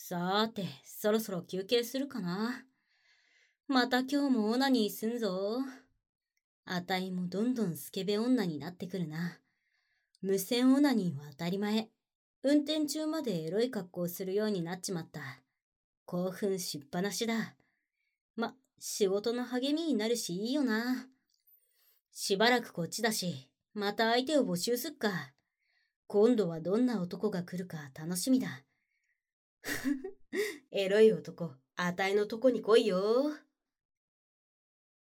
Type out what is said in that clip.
さーて、そろそろ休憩するかな。また今日もオナニーすんぞ。あたいもどんどんスケベ女になってくるな。無線オナニーは当たり前。運転中までエロい格好するようになっちまった。興奮しっぱなしだ。仕事の励みになるしいいよな。しばらくこっちだし、また相手を募集すっか。今度はどんな男が来るか楽しみだ。エロい男、あたいのとこに来いよ。